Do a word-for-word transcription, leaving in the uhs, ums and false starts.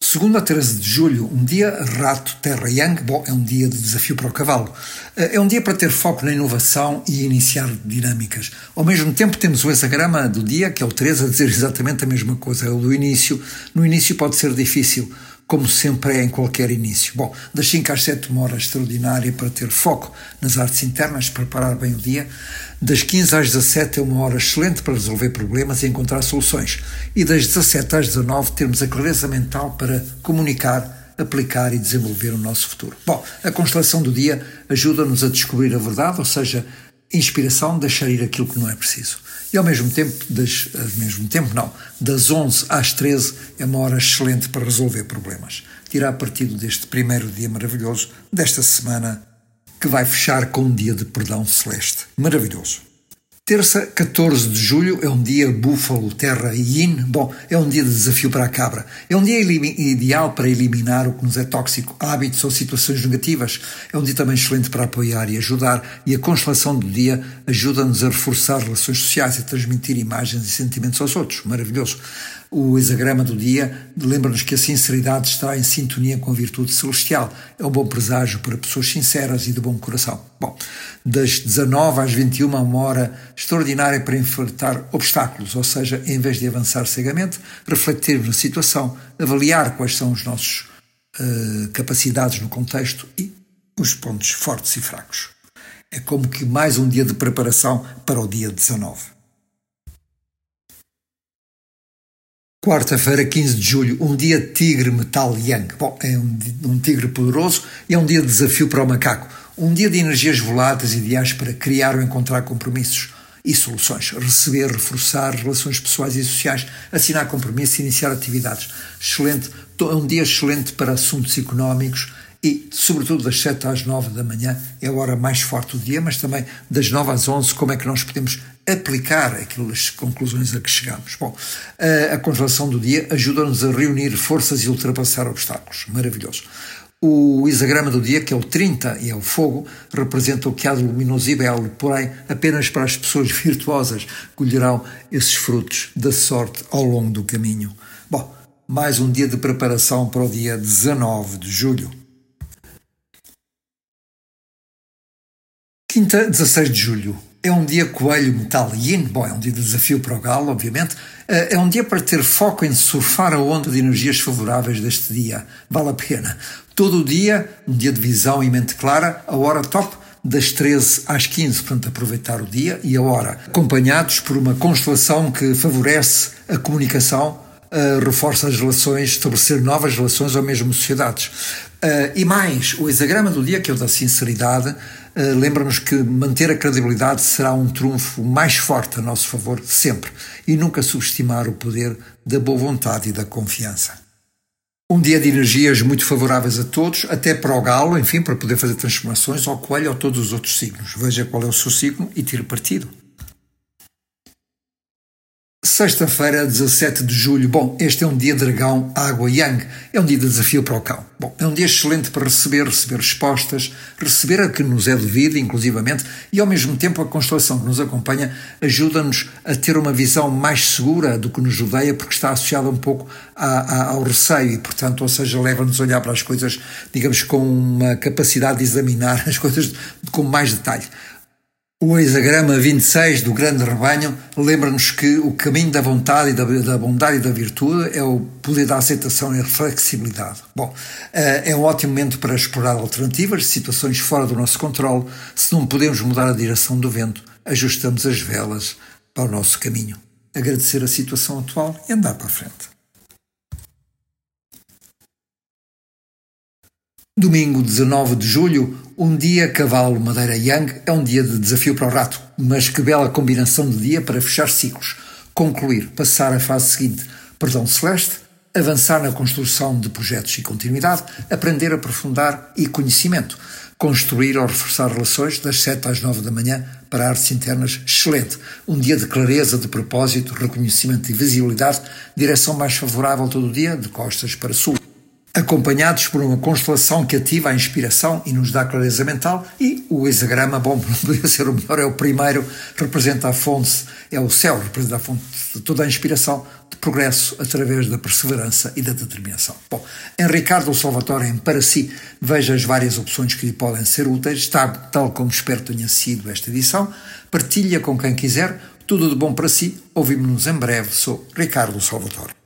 Segundo a treze de julho, um dia rato, terra yang, bom, é um dia de desafio para o cavalo. É um dia para ter foco na inovação e iniciar dinâmicas. Ao mesmo tempo temos o hexagrama do dia, que é o treze, a dizer exatamente a mesma coisa, é o do início. No início pode ser difícil, como sempre é em qualquer início. Bom, das cinco às sete, uma hora extraordinária para ter foco nas artes internas, preparar bem o dia. Das quinze às dezassete é uma hora excelente para resolver problemas e encontrar soluções. E das dezassete às dezanove termos a clareza mental para comunicar, aplicar e desenvolver o nosso futuro. Bom, a constelação do dia ajuda-nos a descobrir a verdade, ou seja, inspiração, deixar ir aquilo que não é preciso. E ao mesmo tempo, das, ao mesmo tempo não, das onze às treze é uma hora excelente para resolver problemas. Tirar partido deste primeiro dia maravilhoso, desta semana, que vai fechar com um dia de perdão celeste. Maravilhoso. Terça, catorze de julho, é um dia búfalo, terra e yin. Bom, é um dia de desafio para a cabra. É um dia ideal para eliminar o que nos é tóxico, hábitos ou situações negativas. É um dia também excelente para apoiar e ajudar. E a constelação do dia ajuda-nos a reforçar relações sociais e transmitir imagens e sentimentos aos outros. Maravilhoso. O hexagrama do dia lembra-nos que a sinceridade está em sintonia com a virtude celestial. É um bom presságio para pessoas sinceras e de bom coração. Bom, das dezanove às vinte e uma, uma hora extraordinária para enfrentar obstáculos, ou seja, em vez de avançar cegamente, refletirmos na situação, avaliar quais são as nossas uh, capacidades no contexto e os pontos fortes e fracos. É como que mais um dia de preparação para o dia dezanove. Quarta-feira, quinze de julho, um dia tigre metal yang. Bom, é um, um tigre poderoso e é um dia de desafio para o macaco. Um dia de energias voláteis ideais para criar ou encontrar compromissos e soluções. Receber, reforçar relações pessoais e sociais, assinar compromissos e iniciar atividades. Excelente, é um dia excelente para assuntos económicos e, sobretudo, das sete às nove da manhã é a hora mais forte do dia, mas também das nove às onze, como é que nós podemos aplicar aquelas conclusões a que chegamos. Bom, a constelação do dia ajuda-nos a reunir forças e ultrapassar obstáculos. Maravilhoso. O hexagrama do dia, que é o trinta e é o fogo, representa o que há de luminoso e belo, porém apenas para as pessoas virtuosas colherão esses frutos da sorte ao longo do caminho. Bom, mais um dia de preparação para o dia dezanove de julho. Quinta, dezasseis de julho. É um dia coelho metal yin. Bom, é um dia de desafio para o galo, obviamente. É um dia para ter foco em surfar a onda de energias favoráveis deste dia. Vale a pena. Todo o dia, um dia de visão e mente clara, a hora top das treze às quinze, portanto aproveitar o dia e a hora. Acompanhados por uma constelação que favorece a comunicação, uh, reforça as relações, estabelecer novas relações ou mesmo sociedades. Uh, e mais, o hexagrama do dia, que é o da sinceridade, Uh, lembra-nos que manter a credibilidade será um trunfo mais forte a nosso favor sempre e nunca subestimar o poder da boa vontade e da confiança. Um dia de energias muito favoráveis a todos, até para o galo, enfim, para poder fazer transformações, ao coelho ou a todos os outros signos. Veja qual é o seu signo e tire partido. Sexta-feira, dezassete de julho. Bom, este é um dia dragão, água yang. É um dia de desafio para o cão. Bom, é um dia excelente para receber, receber respostas, receber a que nos é devido, inclusivamente, e ao mesmo tempo a constelação que nos acompanha ajuda-nos a ter uma visão mais segura do que nos rodeia, porque está associada um pouco a, a, ao receio e, portanto, ou seja, leva-nos a olhar para as coisas, digamos, com uma capacidade de examinar as coisas com mais detalhe. O hexagrama vinte e seis do grande rebanho lembra-nos que o caminho da vontade e da, da bondade e da virtude é o poder da aceitação e a flexibilidade. Bom, é um ótimo momento para explorar alternativas, situações fora do nosso controle. Se não podemos mudar a direção do vento, ajustamos as velas para o nosso caminho. Agradecer a situação atual e andar para a frente. Domingo, dezanove de julho, um dia cavalo madeira yang, é um dia de desafio para o rato, mas que bela combinação de dia para fechar ciclos, concluir, passar à fase seguinte, perdão celeste, avançar na construção de projetos e continuidade, aprender, aprofundar e conhecimento, construir ou reforçar relações das sete às nove da manhã para artes internas, excelente, um dia de clareza, de propósito, reconhecimento e visibilidade, direção mais favorável todo o dia, de costas para sul. Acompanhados por uma constelação que ativa a inspiração e nos dá clareza mental, e o hexagrama, bom, não podia ser o melhor, é o primeiro, representa a fonte, é o céu, representa a fonte de toda a inspiração, de progresso através da perseverança e da determinação. Bom, Em Ricardo Salvatore, em Para Si, veja as várias opções que lhe podem ser úteis. Está, tal como espero tenha sido esta edição. Partilha com quem quiser. Tudo de bom para si. Ouvimos-nos em breve. Sou Ricardo Salvatore.